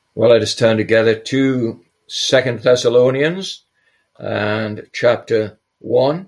Well, let us turn together to 2 Thessalonians and chapter 1.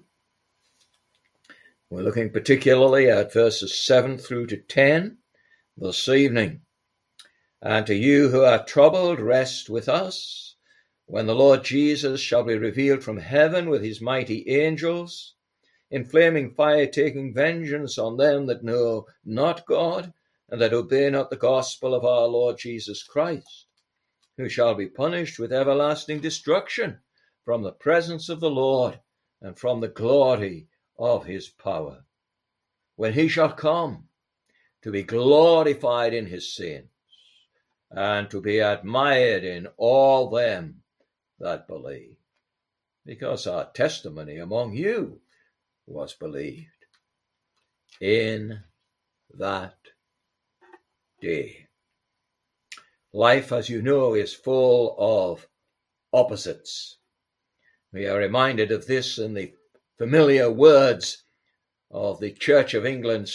We're looking particularly at verses 7 through to 10 this evening. And to you who are troubled, rest with us, when the Lord Jesus shall be revealed from heaven with his mighty angels, in flaming fire, taking vengeance on them that know not God, and that obey not the gospel of our Lord Jesus Christ, who shall be punished with everlasting destruction from the presence of the Lord and from the glory of his power, when he shall come to be glorified in his saints and to be admired in all them that believe, because our testimony among you was believed in that day. Life, as you know, is full of opposites. We are reminded of this in the familiar words of the Church of England's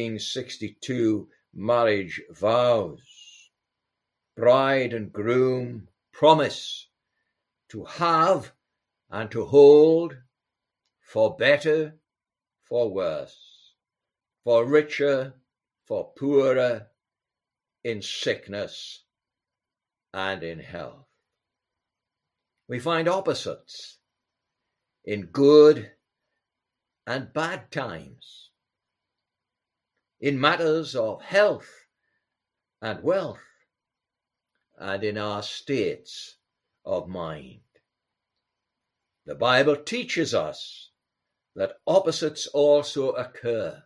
1662 marriage vows. Bride and groom promise to have and to hold, for better, for worse, for richer, for poorer, in sickness and in health. We find opposites in good and bad times, in matters of health and wealth, and in our states of mind. The Bible teaches us that opposites also occur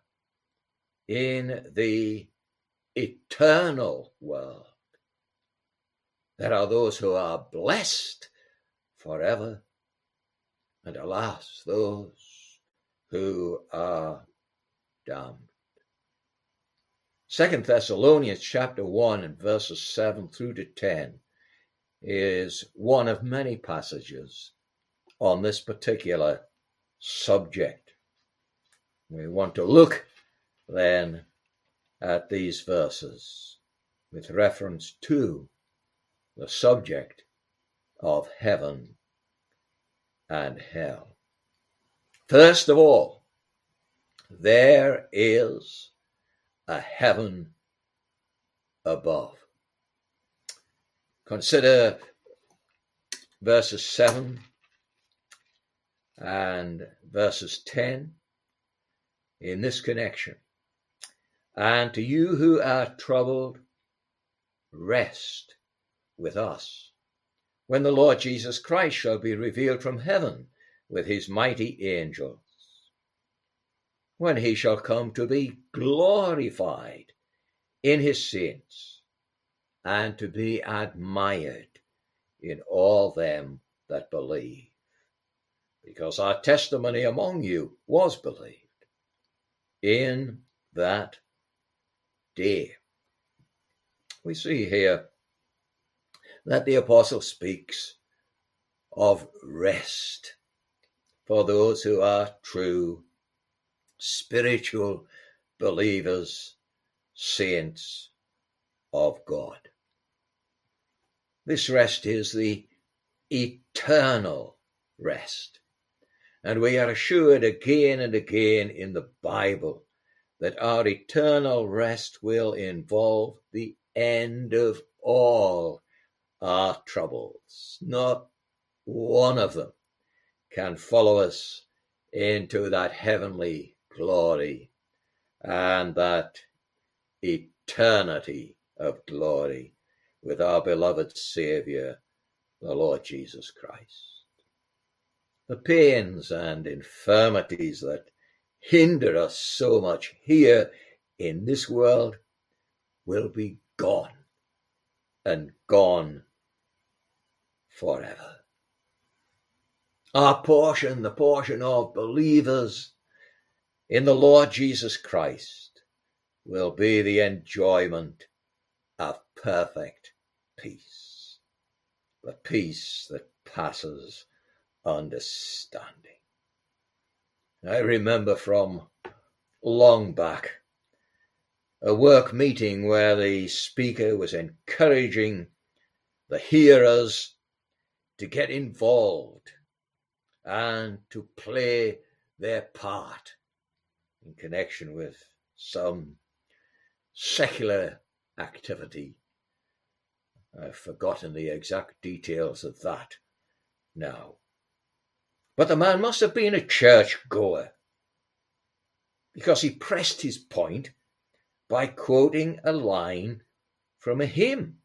in the eternal world. There are those who are blessed forever, and alas, those who are damned. 2 Thessalonians chapter 1 and verses 7 through to 10 is one of many passages on this particular subject. We want to look then at these verses with reference to the subject of heaven and hell. First of all, there is a heaven above. Consider verses 7 and verses 10 in this connection. And to you who are troubled, rest with us, when the Lord Jesus Christ shall be revealed from heaven with his mighty angels, when he shall come to be glorified in his saints and to be admired in all them that believe, because our testimony among you was believed in that day. We see here that the apostle speaks of rest for those who are true spiritual believers, saints of God. This rest is the eternal rest. And we are assured again and again in the Bible that our eternal rest will involve the end of all our troubles. Not one of them can follow us into that heavenly glory and that eternity of glory with our beloved Saviour, the Lord Jesus Christ. The pains and infirmities that hinder us so much here in this world will be gone, and gone forever. Our portion, the portion of believers in the Lord Jesus Christ, will be the enjoyment of perfect peace, the peace that passes understanding. I remember from long back a work meeting where the speaker was encouraging the hearers to get involved and to play their part in connection with some secular activity. I've forgotten the exact details of that now. But the man must have been a church goer, because he pressed his point by quoting a line from a hymn.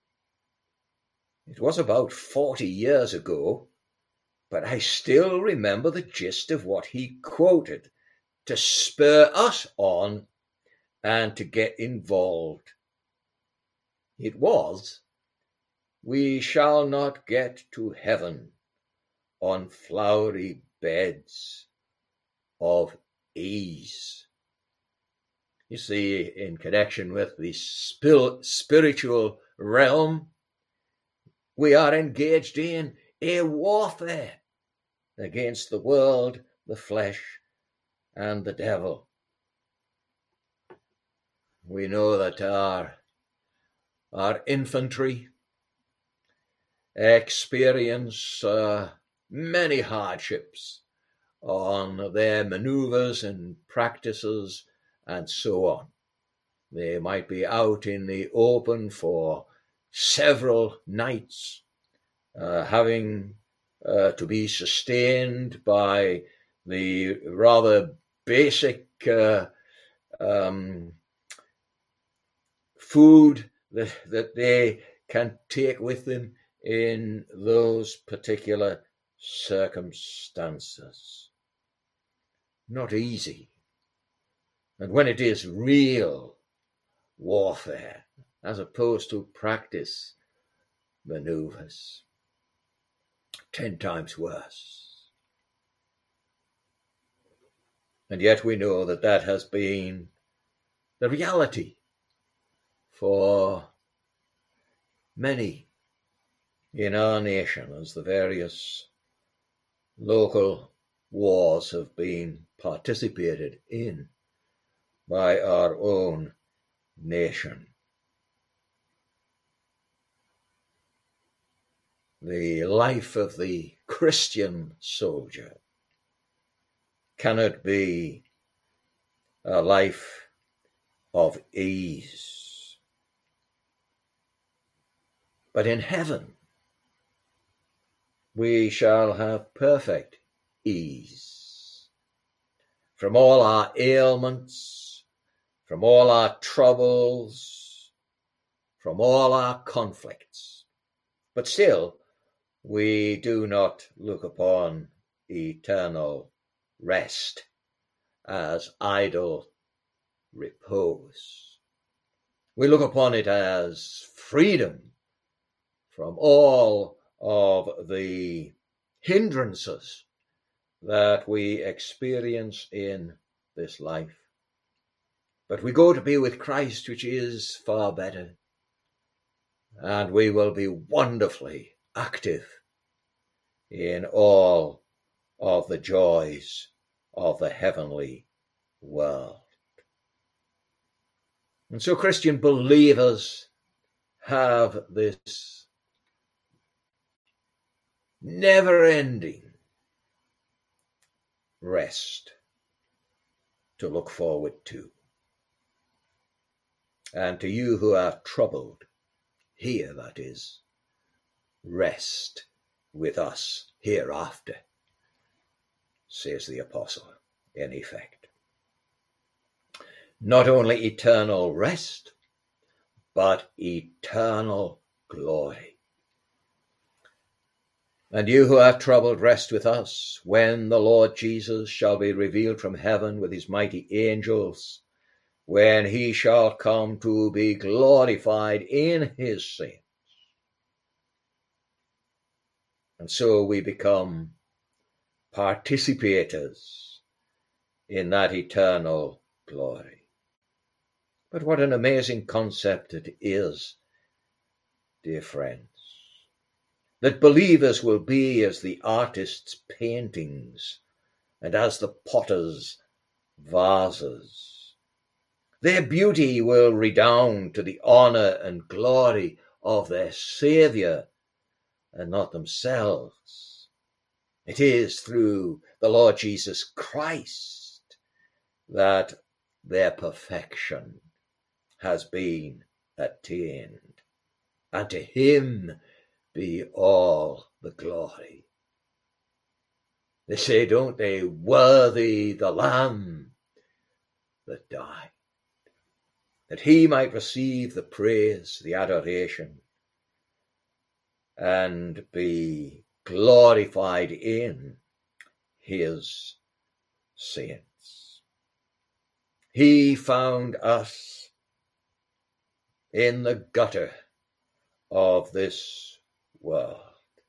It was about 40 years ago, but I still remember the gist of what he quoted to spur us on and to get involved. It was, "We shall not get to heaven on flowery beds of ease." You see, in connection with the spiritual realm, we are engaged in a warfare against the world, the flesh, and the devil. We know that our infantry experience many hardships on their maneuvers and practices and so on. They might be out in the open for several nights, having to be sustained by the rather basic food that they can take with them in those particular circumstances. Not easy. And when it is real warfare, as opposed to practice maneuvers, 10 times worse. And yet we know that that has been the reality for many in our nation as the various local wars have been participated in by our own nation. The life of the Christian soldier cannot be a life of ease. But in heaven, we shall have perfect ease from all our ailments, from all our troubles, from all our conflicts. But still, we do not look upon eternal rest as idle repose. We look upon it as freedom from all of the hindrances that we experience in this life. But we go to be with Christ, which is far better, and we will be wonderfully active in all of the joys of the heavenly world. And so Christian believers have this never-ending rest to look forward to. And to you who are troubled, here, that is, rest with us hereafter, says the apostle, in effect. Not only eternal rest, but eternal glory. And you who are troubled, rest with us when the Lord Jesus shall be revealed from heaven with his mighty angels, when he shall come to be glorified in his saints. And so we become participators in that eternal glory. But what an amazing concept it is, dear friends, that believers will be as the artist's paintings and as the potter's vases. Their beauty will redound to the honor and glory of their Saviour and not themselves. It is through the Lord Jesus Christ that their perfection has been attained. And to him be all the glory. They say, don't they, worthy the Lamb that died, that he might receive the praise, the adoration, and be glorified in his saints. He found us in the gutter of this world.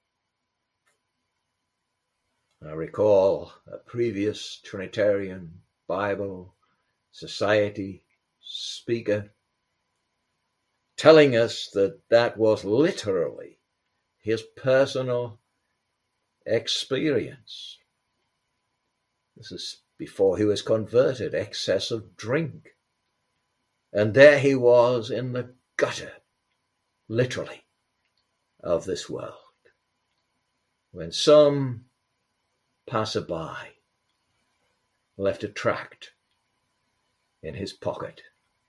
I recall a previous Trinitarian Bible Society speaker telling us that that was literally his personal experience. This is before he was converted, excess of drink. And there he was in the gutter, literally, of this world, when some passerby left a tract in his pocket,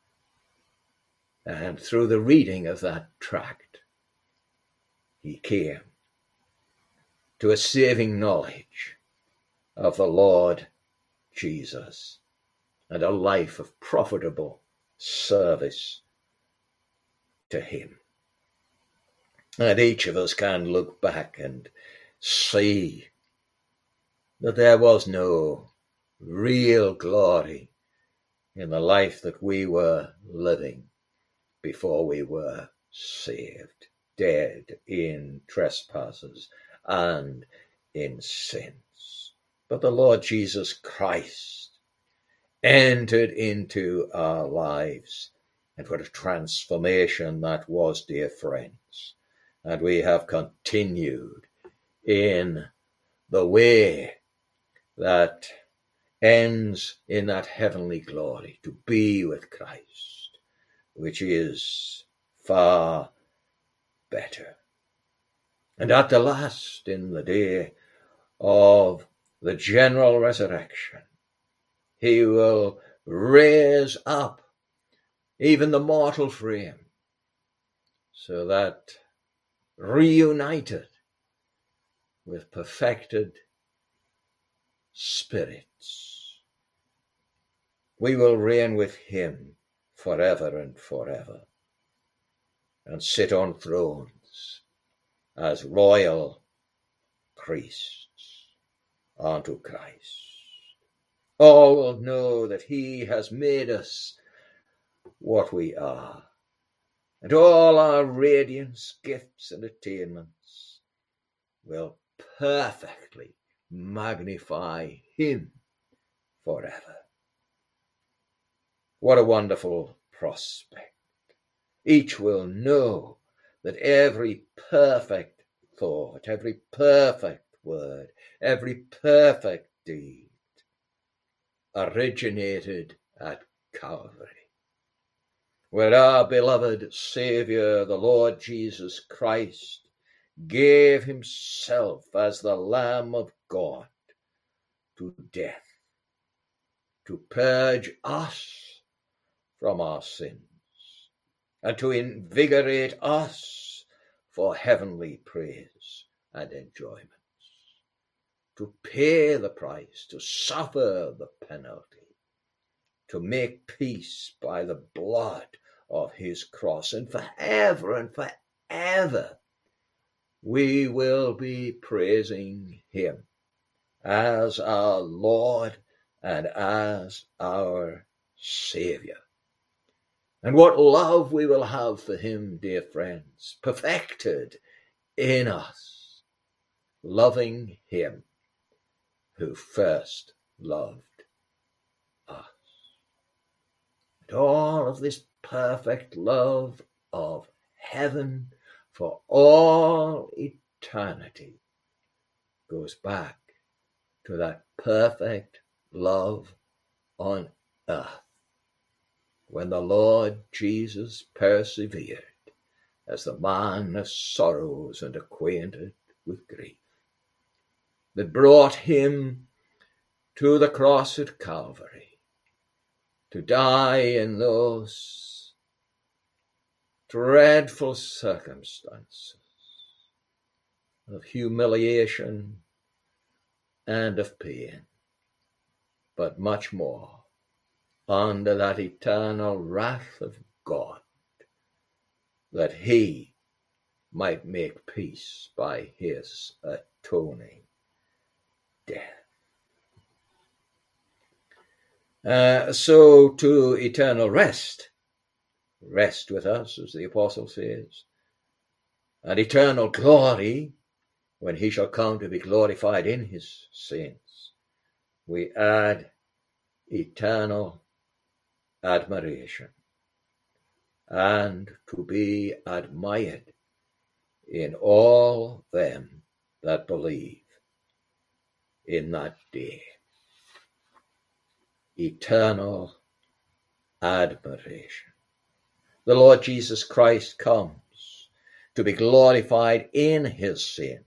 and through the reading of that tract, he came to a saving knowledge of the Lord Jesus and a life of profitable service to him. And each of us can look back and see that there was no real glory in the life that we were living before we were saved, dead in trespasses and in sins. But the Lord Jesus Christ entered into our lives, and what a transformation that was, dear friends. And we have continued in the way that ends in that heavenly glory, to be with Christ, which is far better. And at the last, in the day of the general resurrection, he will raise up even the mortal frame, so that reunited with perfected spirits, we will reign with him forever and forever, and sit on thrones as royal priests unto Christ. All will know that he has made us what we are, and all our radiance, gifts, and attainments will perfectly magnify him forever. What a wonderful prospect. Each will know that every perfect thought, every perfect word, every perfect deed originated at Calvary, where our beloved Saviour, the Lord Jesus Christ, gave himself as the Lamb of God to death, to purge us from our sins, and to invigorate us for heavenly praise and enjoyments, to pay the price, to suffer the penalty, to make peace by the blood of his cross, and forever and forever we will be praising him as our Lord and as our Saviour. And what love we will have for him, dear friends, perfected in us, loving him who first loved us. And all of this perfect love of heaven for all eternity goes back to that perfect love on earth, when the Lord Jesus persevered as the man of sorrows and acquainted with grief, that brought him to the cross at Calvary to die in those dreadful circumstances of humiliation and of pain, but much more under that eternal wrath of God, that he might make peace by his atoning death. So to eternal rest with us, as the apostle says, and eternal glory, when he shall come to be glorified in his saints, we add eternal admiration, and to be admired in all them that believe in that day. Eternal admiration. The Lord Jesus Christ comes to be glorified in his saints,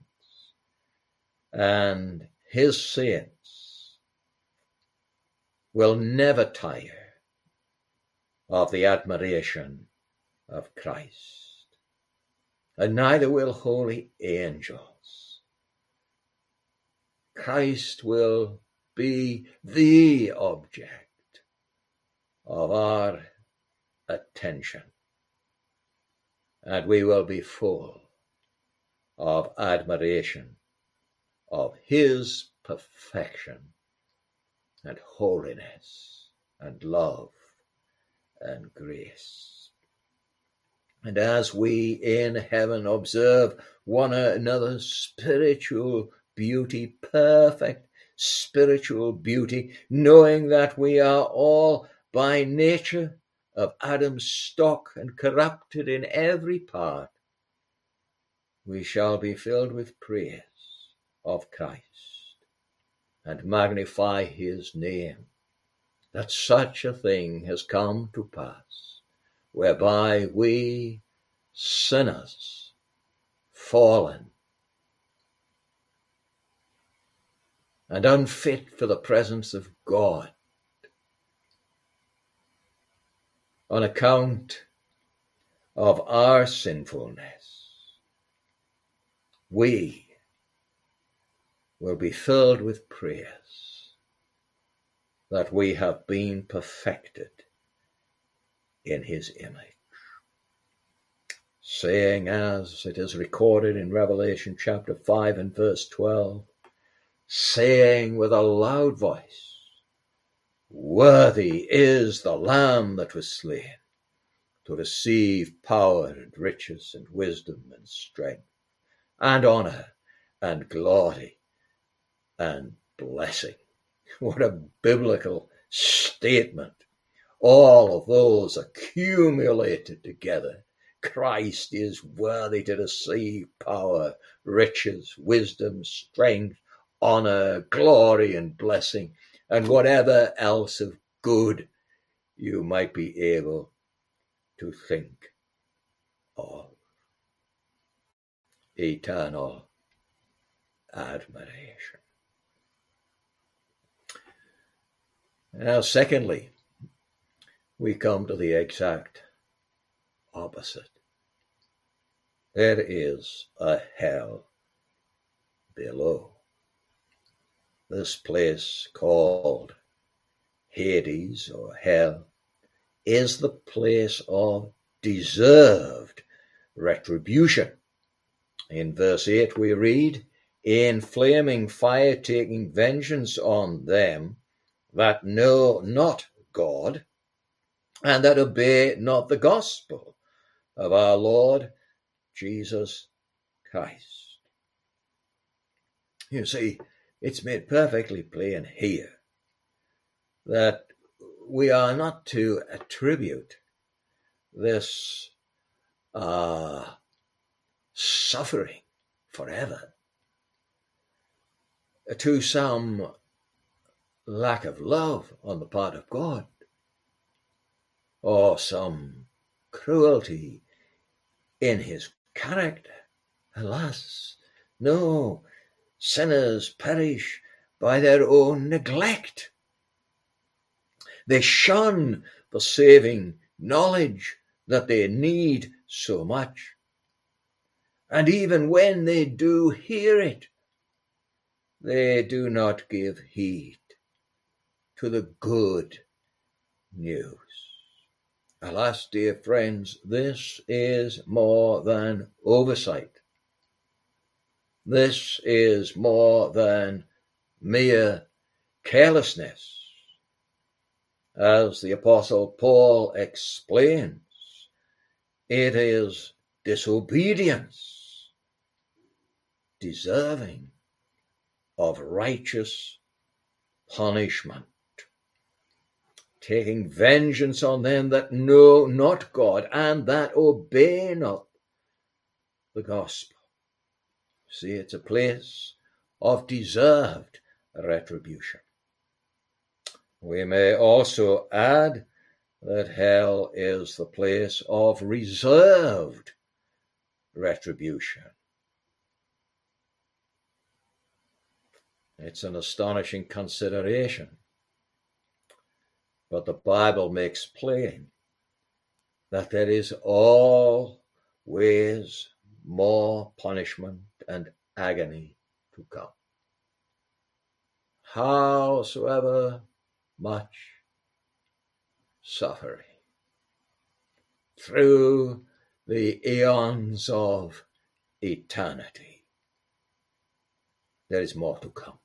and his saints will never tire of the admiration of Christ, and neither will holy angels. Christ will be the object of our attention, and we will be full of admiration of his perfection and holiness and love and grace. And as we in heaven observe one another's spiritual beauty, perfect spiritual beauty, knowing that we are all by nature of Adam's stock and corrupted in every part, we shall be filled with praise of Christ and magnify his name, that such a thing has come to pass, whereby we sinners, fallen and unfit for the presence of God, on account of our sinfulness, we will be filled with praise that we have been perfected in his image, saying, as it is recorded in Revelation chapter 5 and verse 12, saying with a loud voice, "Worthy is the Lamb that was slain to receive power and riches and wisdom and strength and honor and glory and blessing." What a biblical statement. All of those accumulated together. Christ is worthy to receive power, riches, wisdom, strength, honor, glory, and blessing, and whatever else of good you might be able to think of. Eternal admiration. Now, secondly, we come to the exact opposite. There is a hell below. This place called Hades or hell is the place of deserved retribution. In verse 8 we read, "In flaming fire taking vengeance on them that know not God, and that obey not the gospel of our Lord Jesus Christ." You see, it's made perfectly plain here that we are not to attribute this suffering forever to some lack of love on the part of God, or some cruelty in his character. Alas, no, sinners perish by their own neglect. They shun the saving knowledge that they need so much. And even when they do hear it, they do not give heed to the good news. Alas, dear friends, this is more than oversight. This is more than mere carelessness. As the Apostle Paul explains, it is disobedience, deserving of righteous punishment, taking vengeance on them that know not God and that obey not the gospel. See, it's a place of deserved retribution. We may also add that hell is the place of reserved retribution. It's an astonishing consideration, but the Bible makes plain that there is always more punishment and agony to come. Howsoever much suffering through the eons of eternity, there is more to come.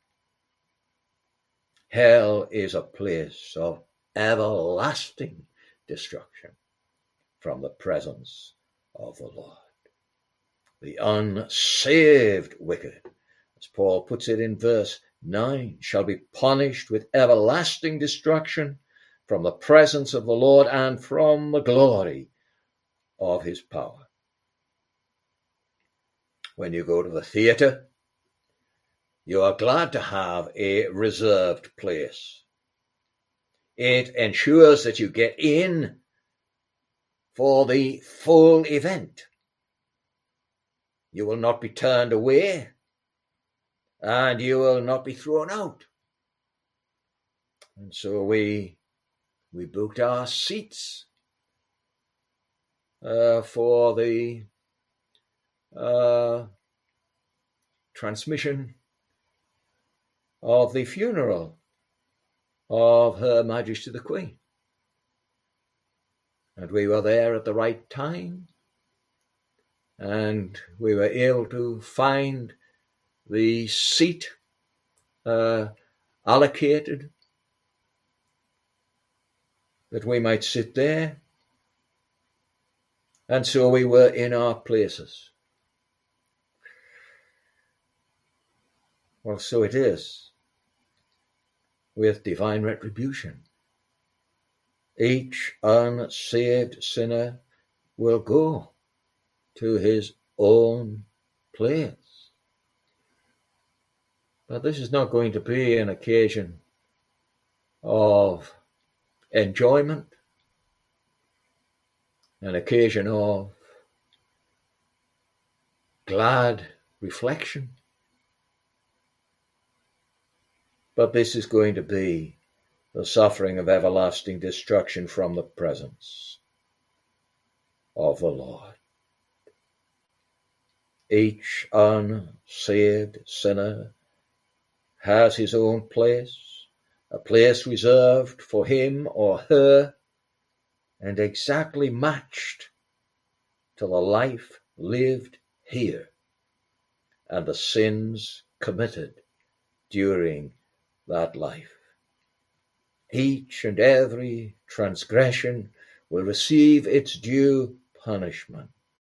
Hell is a place of everlasting destruction from the presence of the Lord. The unsaved wicked, as Paul puts it in verse 9, shall be punished with everlasting destruction from the presence of the Lord and from the glory of his power. When you go to the theatre, you are glad to have a reserved place. It ensures that you get in for the full event. You will not be turned away, and you will not be thrown out. And so we booked our seats for the transmission of the funeral of Her Majesty the Queen. And we were there at the right time, and we were able to find the seat allocated that we might sit there. And so we were in our places. Well, so it is with divine retribution. Each unsaved sinner will go to his own place. But this is not going to be an occasion of enjoyment, an occasion of glad reflection. But this is going to be the suffering of everlasting destruction from the presence of the Lord. Each unsaved sinner has his own place, a place reserved for him or her, and exactly matched to the life lived here and the sins committed during that life. Each and every transgression will receive its due punishment.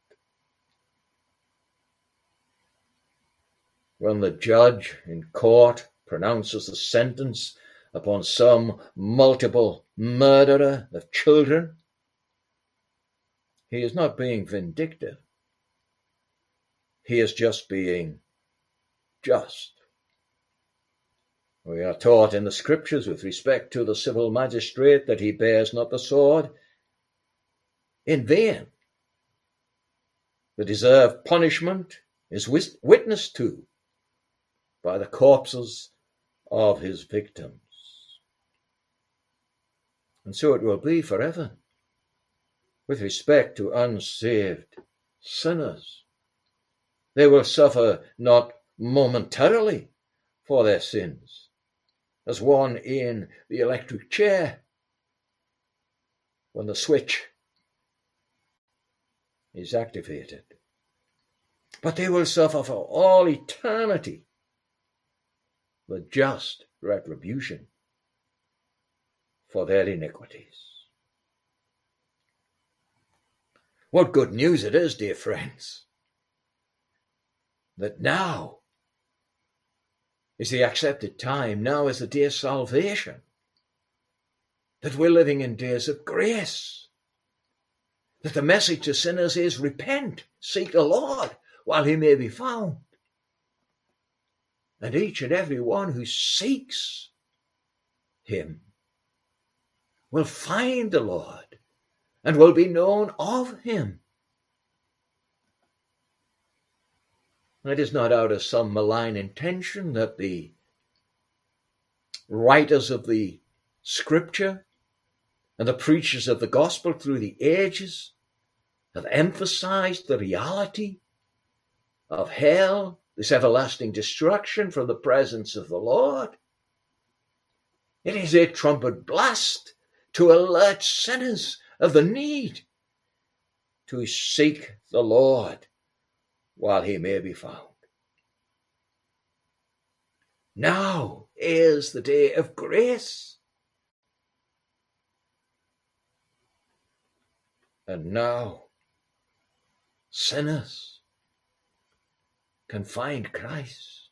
When the judge in court pronounces the sentence upon some multiple murderer of children, he is not being vindictive. He is just being just. We are taught in the scriptures with respect to the civil magistrate that he bears not the sword in vain. The deserved punishment is witnessed to by the corpses of his victims. And so it will be forever with respect to unsaved sinners. They will suffer not momentarily for their sins, as one in the electric chair when the switch is activated, but they will suffer for all eternity the just retribution for their iniquities. What good news it is, dear friends, that now is the accepted time, now is the day of salvation, that we're living in days of grace, that the message to sinners is repent, seek the Lord while he may be found. And each and every one who seeks him will find the Lord and will be known of him. It is not out of some malign intention that the writers of the scripture and the preachers of the gospel through the ages have emphasized the reality of hell, this everlasting destruction from the presence of the Lord. It is a trumpet blast to alert sinners of the need to seek the Lord while he may be found. Now is the day of grace. And now sinners can find Christ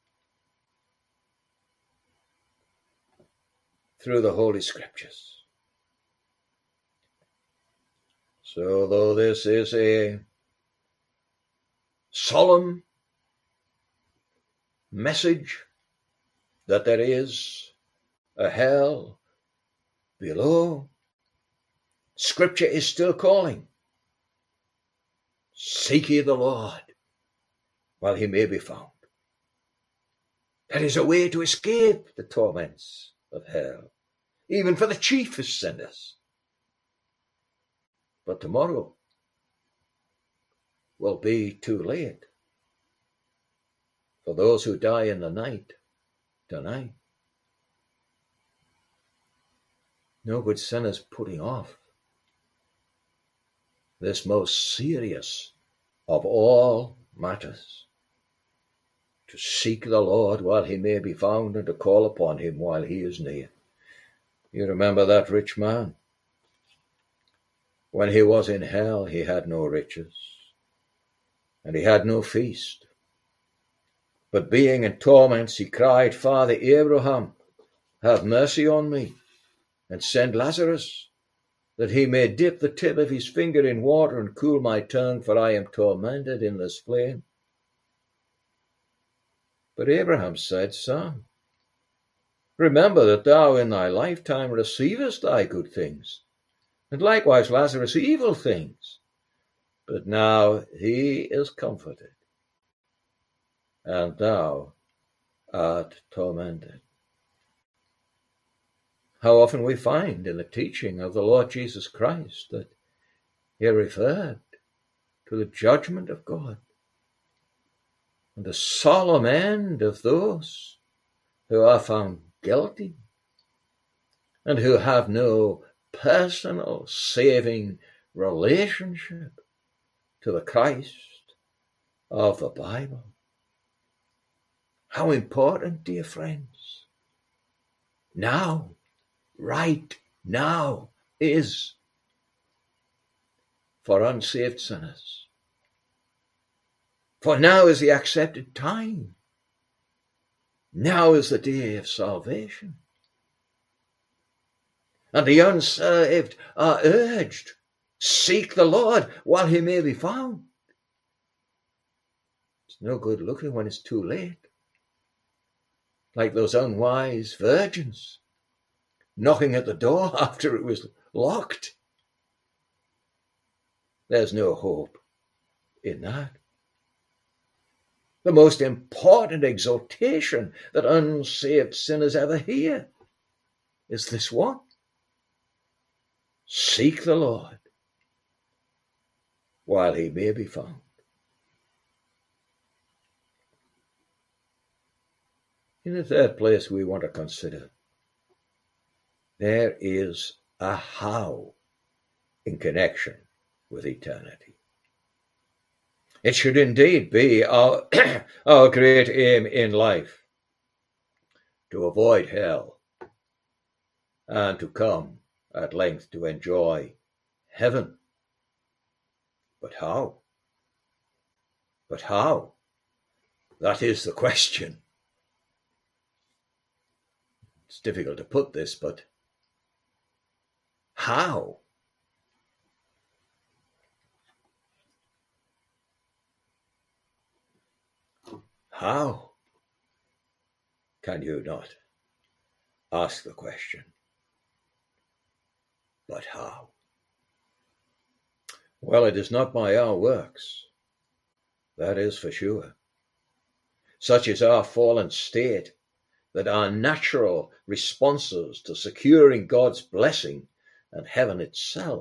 through the Holy Scriptures. So though this is a solemn message that there is a hell below, Scripture is still calling. Seek ye the Lord while he may be found. There is a way to escape the torments of hell, even for the chiefest sinners. But tomorrow will be too late for those who die in the night tonight. No good sinners putting off this most serious of all matters, to seek the Lord while he may be found and to call upon him while he is near. You remember that rich man? When he was in hell, he had no riches, and he had no feast. But being in torments, he cried, Father Abraham, have mercy on me, and send Lazarus, that he may dip the tip of his finger in water and cool my tongue, for I am tormented in this flame. But Abraham said, Son, remember that thou in thy lifetime receivest thy good things, and likewise Lazarus evil things. But now he is comforted, and thou art tormented. How often we find in the teaching of the Lord Jesus Christ that he referred to the judgment of God and the solemn end of those who are found guilty and who have no personal saving relationship to the Christ of the Bible. How important, dear friends, now, right now, is for unsaved sinners. For now is the accepted time. Now is the day of salvation. And the unsaved are urged, seek the Lord while he may be found. It's no good looking when it's too late. Like those unwise virgins knocking at the door after it was locked. There's no hope in that. The most important exhortation that unsaved sinners ever hear is this one: seek the Lord while he may be found. In the third place we want to consider, there is a how in connection with eternity. It should indeed be our great aim in life to avoid hell and to come at length to enjoy heaven. But how? But how? That is the question. It's difficult to put this, but how? How can you not ask the question? But how? Well, it is not by our works, that is for sure. Such is our fallen state that our natural responses to securing God's blessing and heaven itself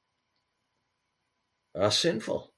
are sinful.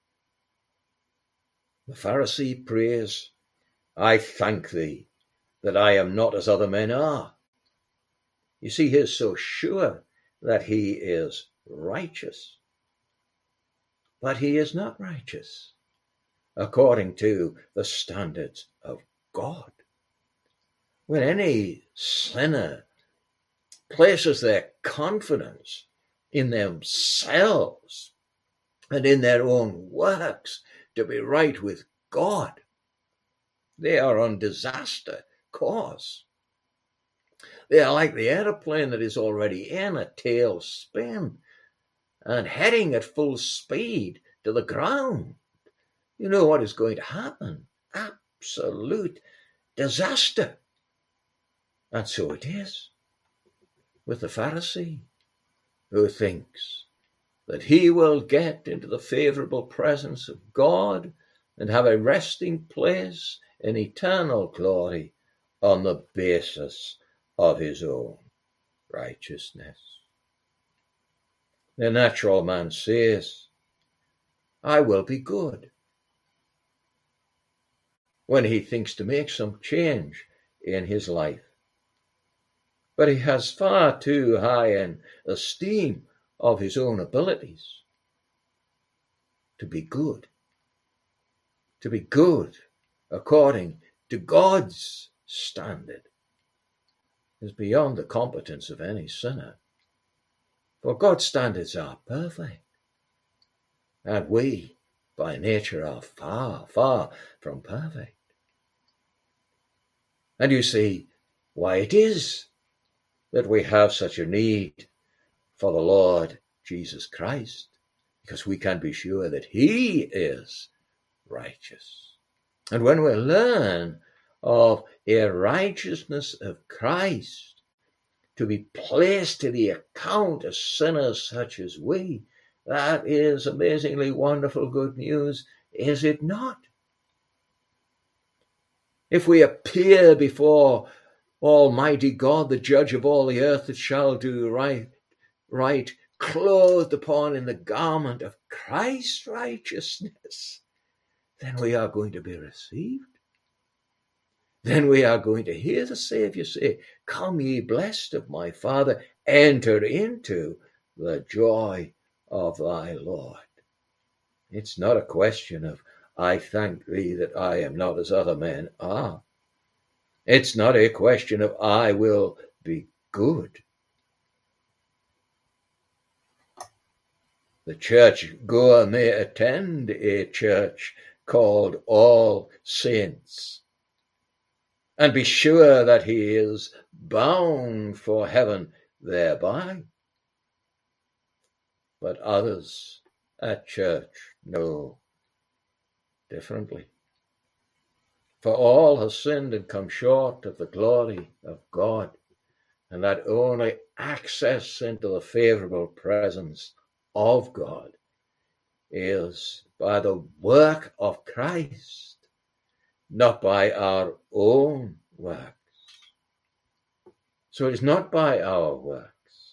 The Pharisee prays, I thank thee that I am not as other men are. You see, he is so sure that he is righteous. But he is not righteous according to the standards of God. When any sinner places their confidence in themselves and in their own works to be right with God, they are on disaster course. They are like the aeroplane that is already in a tailspin and heading at full speed to the ground. You know what is going to happen? Absolute disaster. And so it is with the Pharisee, who thinks that he will get into the favorable presence of God and have a resting place in eternal glory on the basis of his own righteousness. The natural man says, I will be good, when he thinks to make some change in his life. But he has far too high an esteem of his own abilities to be good. To be good according to God's standard is beyond the competence of any sinner. For God's standards are perfect, and we, by nature, are far, far from perfect. And you see why it is that we have such a need for the Lord Jesus Christ, because we can be sure that he is righteous. And when we learn of a righteousness of Christ to be placed to the account of sinners such as we, that is amazingly wonderful good news, is it not? If we appear before Almighty God, the judge of all the earth that shall do right, clothed upon in the garment of Christ's righteousness, then we are going to be received. Then we are going to hear the Savior say, come ye blessed of my Father, enter into the joy of thy Lord. It's not a question of, I thank thee that I am not as other men are. It's not a question of, I will be good. The church goer may attend a church called All Saints and be sure that he is bound for heaven thereby. But others at church know differently. For all have sinned and come short of the glory of God, and that only access into the favorable presence of God is by the work of Christ, not by our own works. So it is not by our works.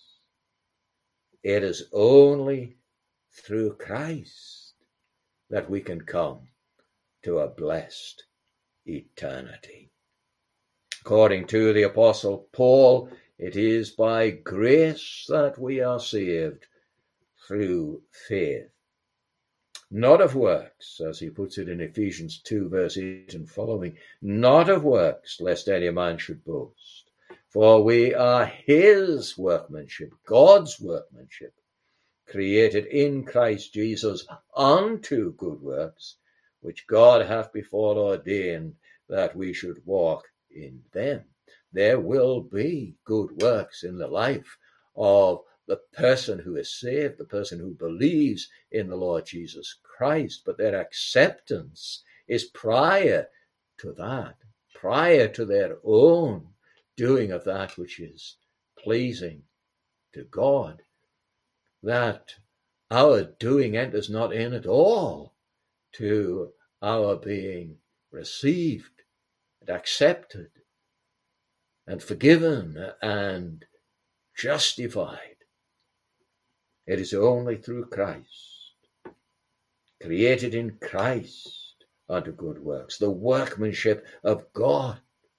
It is only through Christ that we can come to a blessed eternity. According to the Apostle Paul, it is by grace that we are saved through faith, not of works, as he puts it in Ephesians 2, verse 8 and following, not of works, lest any man should boast. For we are his workmanship, God's workmanship, created in Christ Jesus unto good works, which God hath before ordained that we should walk in them. There will be good works in the life of the person who is saved, the person who believes in the Lord Jesus Christ, but their acceptance is prior to that, prior to their own doing of that which is pleasing to God. That our doing enters not in at all to our being received and accepted and forgiven and justified. It is only through Christ, created in Christ unto good works, the workmanship of God.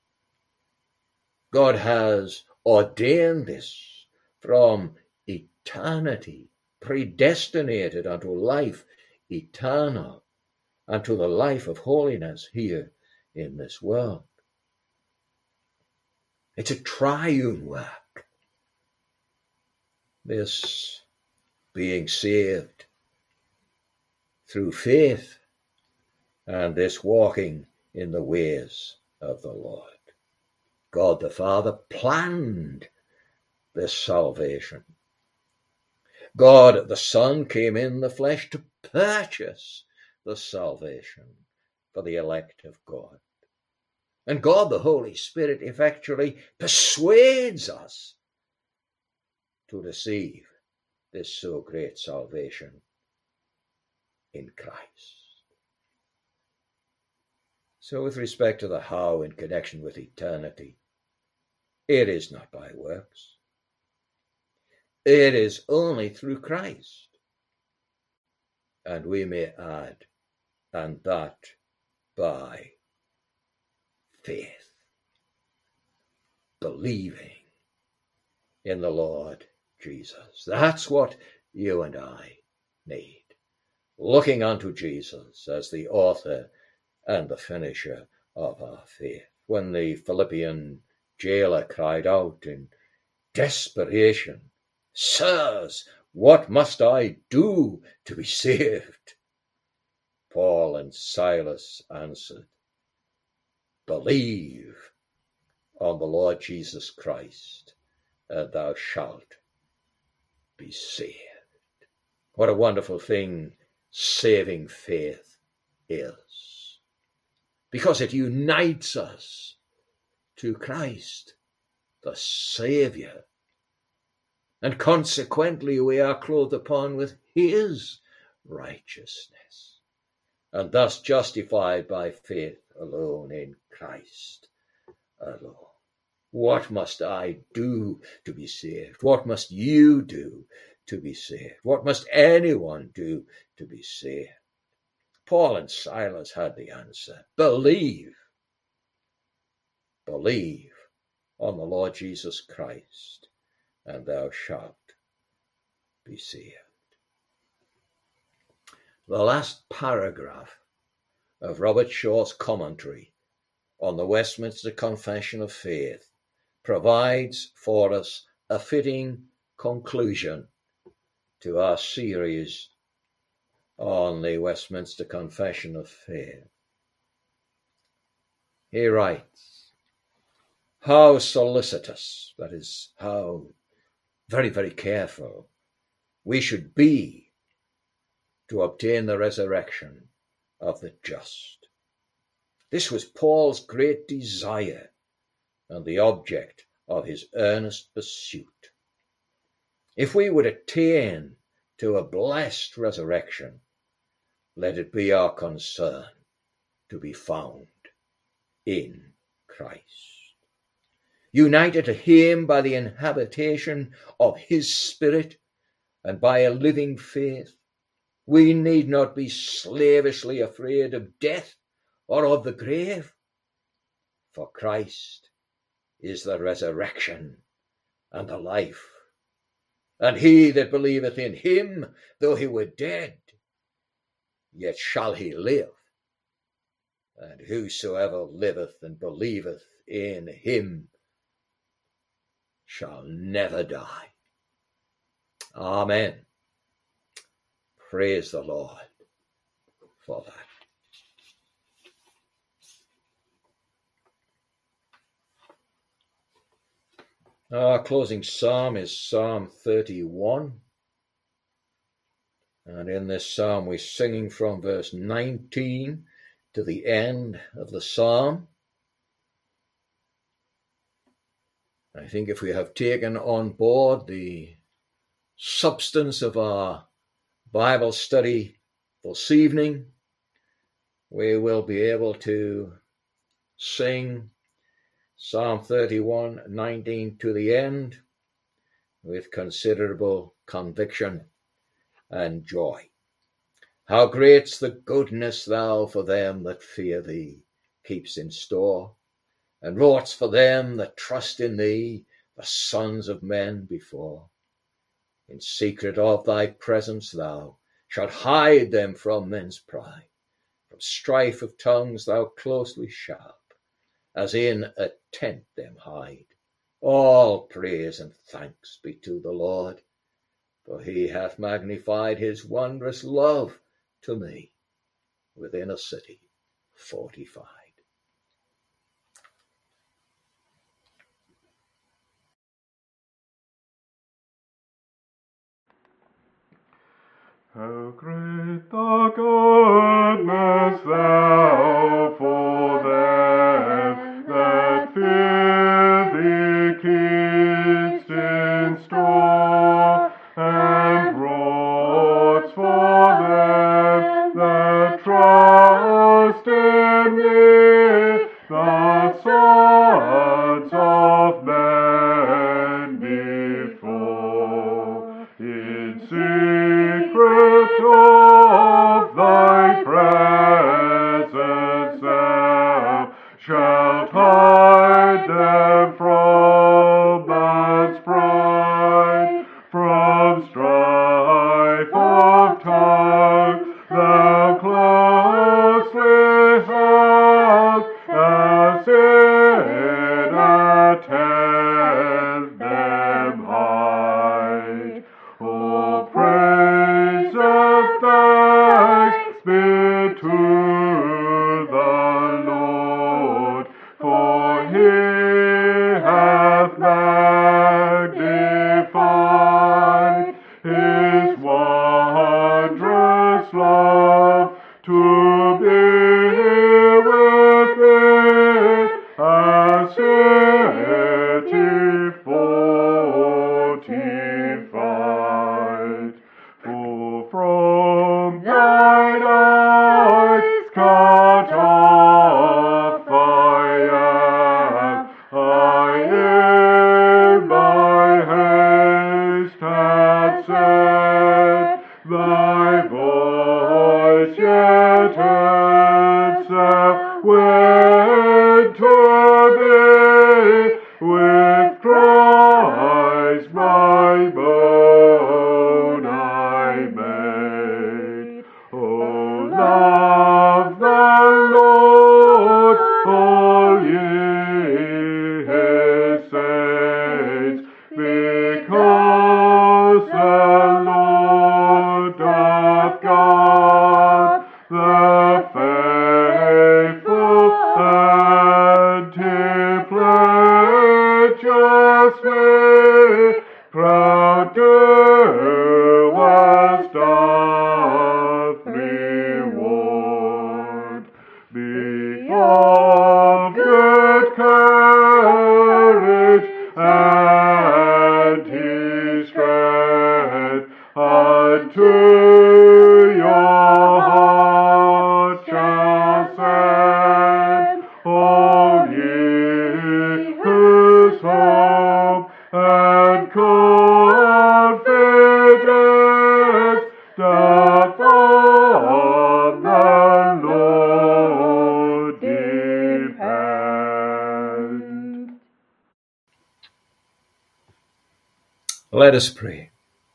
God has ordained this from eternity, predestinated unto life eternal, unto the life of holiness here in this world. It's a triune work, this being saved through faith and this walking in the ways of the Lord. God the Father planned this salvation. God the Son came in the flesh to purchase the salvation for the elect of God. And God the Holy Spirit effectually persuades us to receive this so great salvation in Christ. So with respect to the how in connection with eternity, it is not by works. It is only through Christ. And we may add, and that by faith, believing in the Lord Jesus. That's what you and I need. Looking unto Jesus as the author and the finisher of our faith. When the Philippian jailer cried out in desperation, "Sirs, what must I do to be saved?" Paul and Silas answered, "Believe on the Lord Jesus Christ, and thou shalt be saved." What a wonderful thing saving faith is, because it unites us to Christ, the Saviour, and consequently we are clothed upon with his righteousness, and thus justified by faith alone in Christ alone. What must I do to be saved? What must you do to be saved? What must anyone do to be saved? Paul and Silas had the answer. Believe. Believe on the Lord Jesus Christ, and thou shalt be saved. The last paragraph of Robert Shaw's commentary on the Westminster Confession of Faith provides for us a fitting conclusion to our series on the Westminster Confession of Faith. He writes, "How solicitous, that is, how very, very careful we should be to obtain the resurrection of the just. This was Paul's great desire and the object of his earnest pursuit. If we would attain to a blessed resurrection, let it be our concern to be found in Christ. United to him by the inhabitation of his Spirit and by a living faith, we need not be slavishly afraid of death or of the grave, for Christ is the resurrection and the life. And he that believeth in him, though he were dead, yet shall he live. And whosoever liveth and believeth in him shall never die. Amen. Praise the Lord for that. Our closing psalm is Psalm 31. And in this psalm we're singing from verse 19 to the end of the psalm. I think if we have taken on board the substance of our Bible study this evening, we will be able to sing Psalm 31, 19 to the end with considerable conviction and joy. How great's the goodness thou for them that fear thee keeps in store, and wroughts for them that trust in thee, the sons of men before. In secret of thy presence thou shalt hide them from men's pride, from strife of tongues thou closely sharp, as in a tent them hide. All praise and thanks be to the Lord, for he hath magnified his wondrous love to me within a city fortified. How great the goodness thou for them that fear thee keep'st in store, and wroughts for them that trust in thee, the sons of men before. In secret of thy presence thou shalt hide them from man's pride, from strife of tongue thou closely held, as in a tent them hide. Oh, praise and thanks be to the Lord, for he hath magnified his wondrous love to be within a city fortified. For from thine eyes cut off I am, I in my haste had said, thy voice yet itself went to thee, with Christ my bone I made. Oh, love the Lord, all ye his saints, because the Lord doth guard the faithful and tempestuously proud doers doth reward. Let us pray.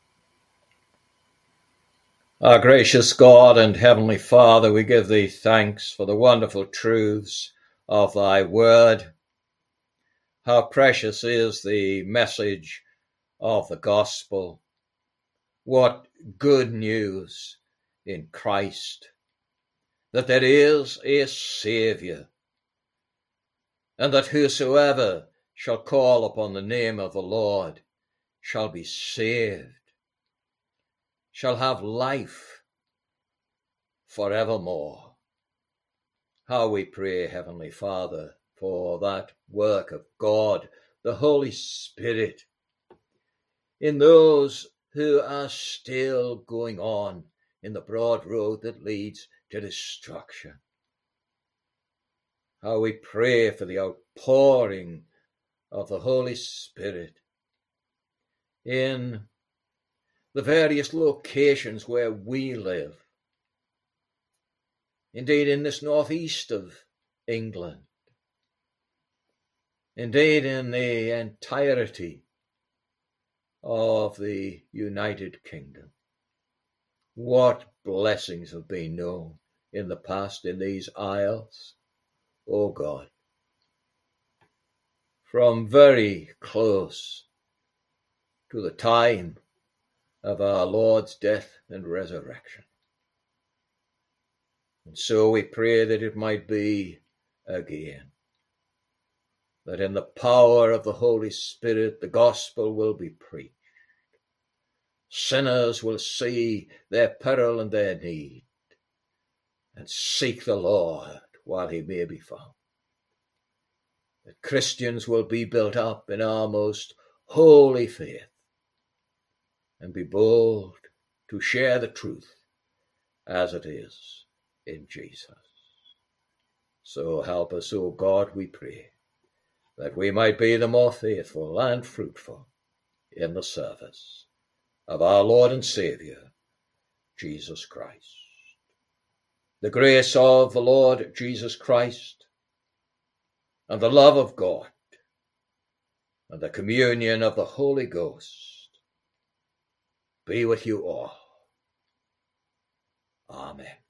Our gracious God and Heavenly Father, we give thee thanks for the wonderful truths of thy word. How precious is the message of the gospel. What good news in Christ, that there is a Saviour, and that whosoever shall call upon the name of the Lord shall be saved, shall have life forevermore. How we pray, Heavenly Father, for that work of God, the Holy Spirit, in those who are still going on in the broad road that leads to destruction. How we pray for the outpouring of the Holy Spirit in the various locations where we live. Indeed, in this northeast of England. Indeed, in the entirety of the United Kingdom. What blessings have been known in the past in these isles, O God. From very close to the time of our Lord's death and resurrection. And so we pray that it might be again, that in the power of the Holy Spirit the gospel will be preached. Sinners will see their peril and their need and seek the Lord while he may be found. That Christians will be built up in our most holy faith and be bold to share the truth as it is in Jesus. So help us, O God, we pray, that we might be the more faithful and fruitful in the service of our Lord and Saviour, Jesus Christ. The grace of the Lord Jesus Christ and the love of God and the communion of the Holy Ghost be with you all. Amen.